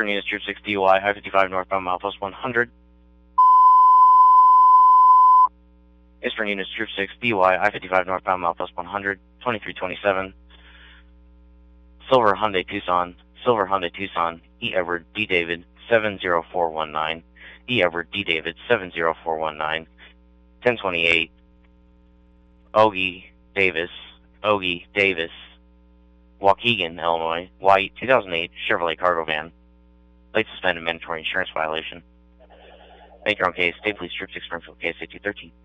Eastern Units Troop 6 DUI, I-55 northbound milepost 100. Eastern Units Troop 6 DUI, I-55 northbound milepost 100, 2327. Silver Hyundai Tucson, E. Edward D. David 70419, E. Edward D. David 70419, 1028. Ogie Davis, Waukegan, Illinois, white, 2008 Chevrolet cargo van. Late suspended mandatory insurance violation. Make your own case. State Police Troop 6 Springfield, KSA 213.